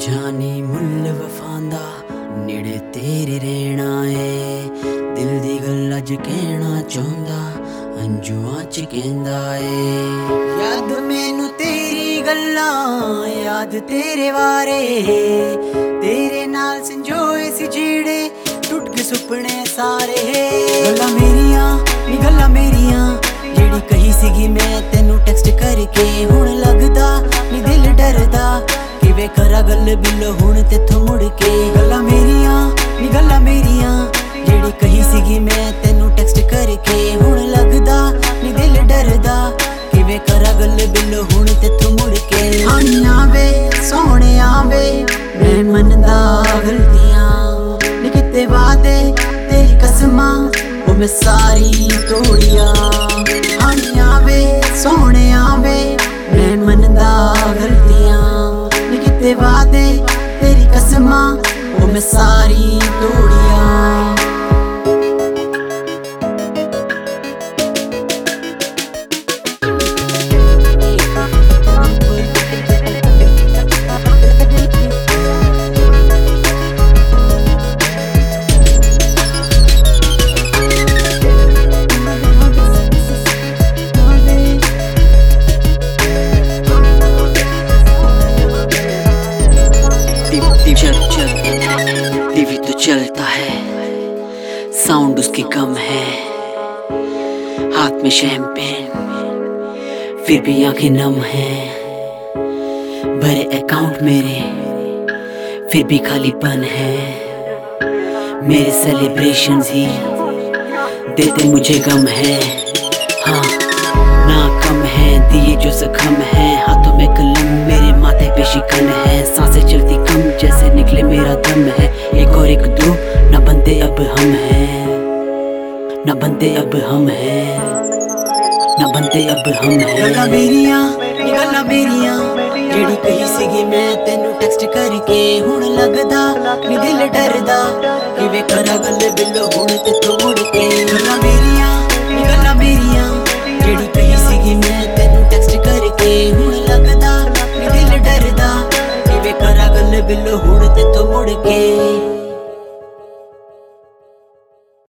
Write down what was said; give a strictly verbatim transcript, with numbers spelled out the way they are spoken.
जानी मुल्ल वफांदा नेड़े तेरे रहना है। दिल दी गल अज कहना चाहुंदा अंजुआं च कहंदा है। याद मैनू तेरी गल्लां याद तेरे वारे, तेरे नाल संजोए सी जेड़े टुट के सुपने सारे। गल्लां मेरियां नी गल्लां मेरियां जेड़ी कही सीगी मैं तेनू टेक्स्ट करके, हुण लगदा नी दिल डरदा किवें करा गल बिल्लो हुण तेथों मुड़ के। गल्लां मेरियां नी गल्लां मेरियां जेड़ी कही सीगी मैं तेनू टेक्स्ट करके, हुण लगदा नी दिल डरदा किवें करा गल बिल्लो हुण तेथों मुड़ के। आनियां वे सोहणिया वे मैं मनदा गलतियां नी किते वादे तेरी कसमां ओ मैं सारी तोड़ियां। आनियां वे सोहणिया वे मैं मनदा गलतियां नी किते वादे तेरी कसमां ओ मैं सारी तोड़ियां। चल चल टीवी तो चलता है, साउंड उसकी कम है, हाथ में शैंपेन फिर भी आंखें नम है। भरे अकाउंट मेरे फिर भी खालीपन है, मेरे सेलिब्रेशंस ही देते मुझे गम है। हाँ ना कम है दिए जो जख्म है, हाथों में कलम मेरे माथे पे शिकन है, सांसें चलती कम जैसे निकले मेरा दम है। एक और एक दो ना बनते अब हम हैं, ना बनते अब हम हैं, ना बनते अब हम हैं। गल्लां मेरियां नी गल्लां मेरियां जेड़ी कही सीगी मैं तेनू टेक्स्ट करके, हुण लगदा नी दिल डरदा किवें करा गल बिल्लो हुण तेथों मुड़ के। गल्लां मेरियां नी गल्लां मेरियां जेड़ी कही सीगी मैं तेनू टेक्स्ट करके, हुण लगदा नी दिल डरदा किवें करा गल बिल्लो हुण तेथों मुड़ के।